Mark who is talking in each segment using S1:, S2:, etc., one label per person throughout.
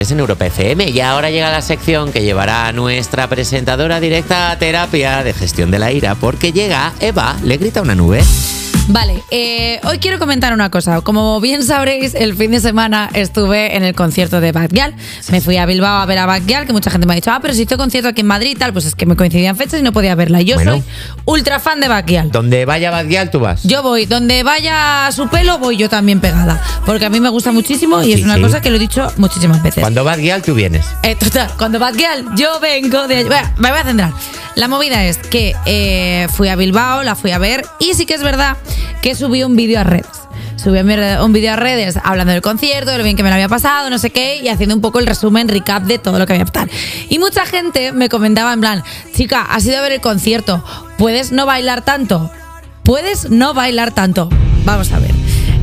S1: Es en Europa FM y ahora llega la sección que llevará a nuestra presentadora directa a terapia de gestión de la ira, porque llega Eva, le grita una nube.
S2: Vale, hoy quiero comentar una cosa. Como bien sabréis, el fin de semana estuve en el concierto de Bad Gyal. Me fui a Bilbao a ver a Bad Gyal, que mucha gente me ha dicho, pero si hizo concierto aquí en Madrid y tal, pues es que me coincidían fechas y no podía verla. Y yo soy ultra fan de Bad Gyal.
S1: Donde vaya Bad Gyal, tú vas.
S2: Yo voy, donde vaya su pelo, voy yo también pegada. Porque a mí me gusta muchísimo y es una cosa que lo he dicho muchísimas veces.
S1: Cuando Bad Gyal, tú vienes.
S2: Total, cuando Bad Gyal, yo vengo de... Bueno, me voy a centrar. La movida es que fui a Bilbao, la fui a ver y sí que es verdad que subí un vídeo a redes. Subí un vídeo a redes hablando del concierto, de lo bien que me lo había pasado, no sé qué, y haciendo un poco el resumen, recap de todo lo que había pasado. Y mucha gente me comentaba en plan, chica, has ido a ver el concierto, ¿puedes no bailar tanto? ¿Puedes no bailar tanto? Vamos a ver.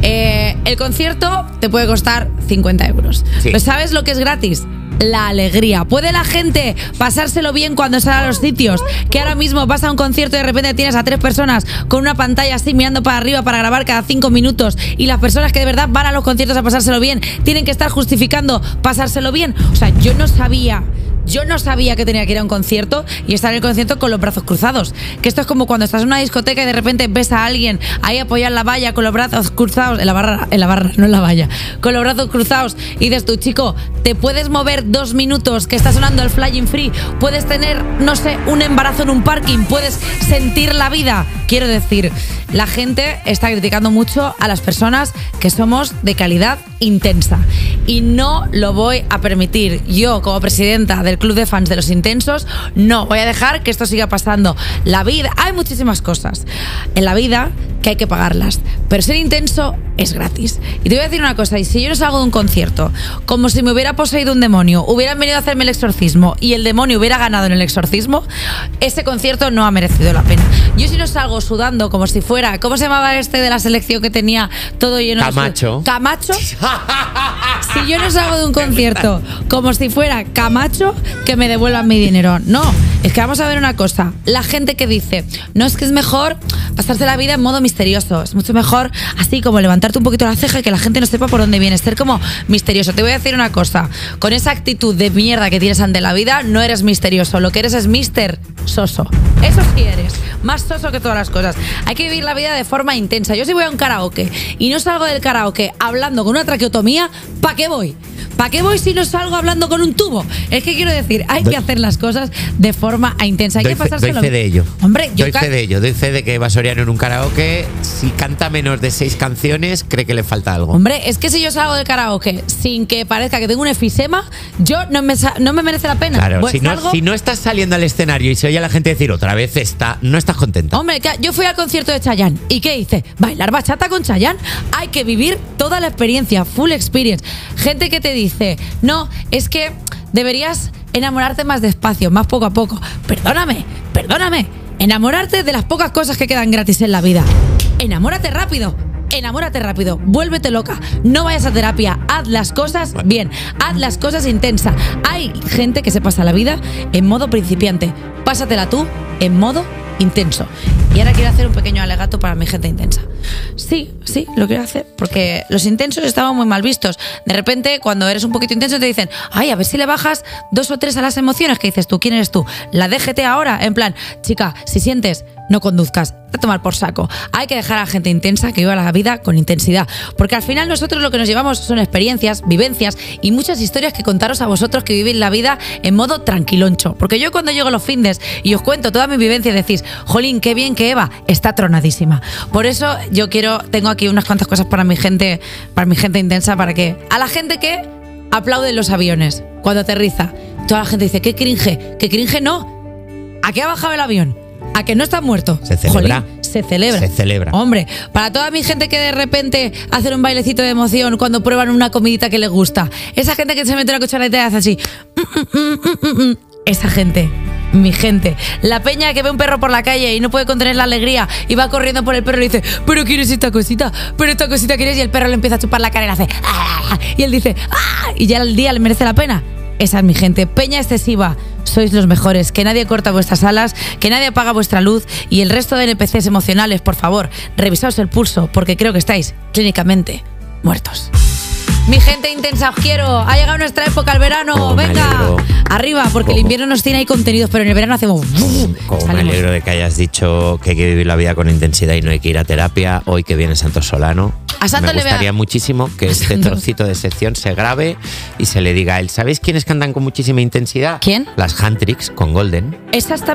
S2: El concierto te puede costar 50 euros. Sí. ¿Pero sabes lo que es gratis? La alegría. ¿Puede la gente pasárselo bien cuando sale a los sitios? Que ahora mismo vas a un concierto y de repente tienes a 3 personas con una pantalla así mirando para arriba para grabar cada 5 minutos y las personas que de verdad van a los conciertos a pasárselo bien tienen que estar justificando pasárselo bien. O sea, yo no sabía que tenía que ir a un concierto y estar en el concierto con los brazos cruzados. Que esto es como cuando estás en una discoteca y de repente ves a alguien ahí apoyar la valla con los brazos cruzados, en la barra, no en la valla, con los brazos cruzados y dices tú, chico, ¿te puedes mover 2 minutos que está sonando el Flying Free? ¿Puedes tener, no sé, un embarazo en un parking? ¿Puedes sentir la vida? Quiero decir, la gente está criticando mucho a las personas que somos de calidad intensa y no lo voy a permitir. Yo, como presidenta del club de fans de los intensos, no voy a dejar que esto siga pasando. La vida, hay muchísimas cosas en la vida que hay que pagarlas, pero ser intenso es gratis. Y te voy a decir una cosa, y si yo no salgo de un concierto como si me hubiera poseído un demonio, hubieran venido a hacerme el exorcismo y el demonio hubiera ganado en el exorcismo, ese concierto no ha merecido la pena. Yo si no salgo sudando como si fuera, ¿cómo se llamaba este de la selección que tenía todo lleno
S1: Camacho?
S2: Camacho. Si yo no salgo de un concierto como si fuera Camacho, que me devuelvan mi dinero. No, es que vamos a ver una cosa. La gente que dice, no, es que es mejor pasarse la vida en modo misterioso, es mucho mejor así como levantarte un poquito la ceja y que la gente no sepa por dónde vienes, ser como misterioso. Te voy a decir una cosa, con esa actitud de mierda que tienes ante la vida, no eres misterioso, lo que eres es Mister Soso. Eso sí eres, más soso que todas las cosas. Hay que vivir la vida de forma intensa. Yo si voy a un karaoke y no salgo del karaoke hablando con una traqueotomía, ¿para qué voy? ¿Para qué voy si no salgo hablando con un tubo? Es que quiero decir, hay que hacer las cosas de forma intensa. Hay que pasárselo.
S1: Doy fe de ello.
S2: Hombre,
S1: doy fe de que Eva Soriano en un karaoke, si canta menos de 6 canciones, cree que le falta algo.
S2: Hombre, es que si yo salgo del karaoke sin que parezca que tengo un efisema, yo no me merece la pena.
S1: Claro, pues si no estás saliendo al escenario y se oye a la gente decir otra vez no estás contenta.
S2: Hombre, yo fui al concierto de Chayanne. ¿Y qué hice? ¿Bailar bachata con Chayanne? Hay que vivir toda la experiencia, full experience. Gente que te dice, no, es que deberías enamorarte más despacio, más poco a poco. Perdóname. Enamorarte de las pocas cosas que quedan gratis en la vida. Enamórate rápido, vuélvete loca, no vayas a terapia, haz las cosas bien, haz las cosas intensa. Hay gente que se pasa la vida en modo principiante, pásatela tú en modo intenso. Y ahora quiero hacer un pequeño alegato para mi gente intensa. Sí, lo quiero hacer porque los intensos estaban muy mal vistos. De repente, cuando eres un poquito intenso te dicen, ay, a ver si le bajas 2 o 3 a las emociones. ¿Qué dices tú? ¿Quién eres tú? ¿La DGT ahora? En plan, chica, si sientes, no conduzcas, a tomar por saco. Hay que dejar a la gente intensa que viva la vida con intensidad, porque al final nosotros lo que nos llevamos son experiencias, vivencias y muchas historias que contaros a vosotros que vivís la vida en modo tranquiloncho. Porque yo cuando llego los findes y os cuento toda mi vivencia decís, jolín, qué bien que Eva está tronadísima. Por eso yo tengo aquí unas cuantas cosas para mi gente intensa, para que a la gente que aplaude en los aviones cuando aterriza, toda la gente dice, qué cringe no, ¿a qué ha bajado el avión? ¿A que no está muerto?
S1: Se celebra.
S2: Jolín, se celebra. Hombre, para toda mi gente que de repente hacen un bailecito de emoción cuando prueban una comidita que les gusta, esa gente que se mete una cucharita y hace así, esa gente, mi gente. La peña que ve un perro por la calle y no puede contener la alegría y va corriendo por el perro y dice, pero ¿quieres esta cosita? ¿Pero esta cosita quieres? Y el perro le empieza a chupar la cara y le hace ¡ah! Y él dice ¡ah! Y ya el día le merece la pena. Esa es mi gente. Peña excesiva, sois los mejores. Que nadie corta vuestras alas, que nadie apaga vuestra luz. Y el resto de NPCs emocionales, por favor, revisaos el pulso, porque creo que estáis clínicamente muertos. Mi gente intensa, os quiero. Ha llegado nuestra época, el verano.
S1: Oh, me
S2: Venga,
S1: alegro.
S2: arriba, porque el invierno nos tiene ahí contenidos, pero en el verano hacemos.
S1: Como me
S2: Salimos.
S1: alegro de que hayas dicho que hay que vivir la vida con intensidad y no hay que ir a terapia. Hoy que viene Santos Solano,
S2: A Santos
S1: me
S2: le vea-
S1: gustaría muchísimo que este trocito de sección se grabe y se le diga a él. ¿Sabéis quiénes cantan con muchísima intensidad?
S2: ¿Quién?
S1: Las Handtricks con Golden.
S2: Esas también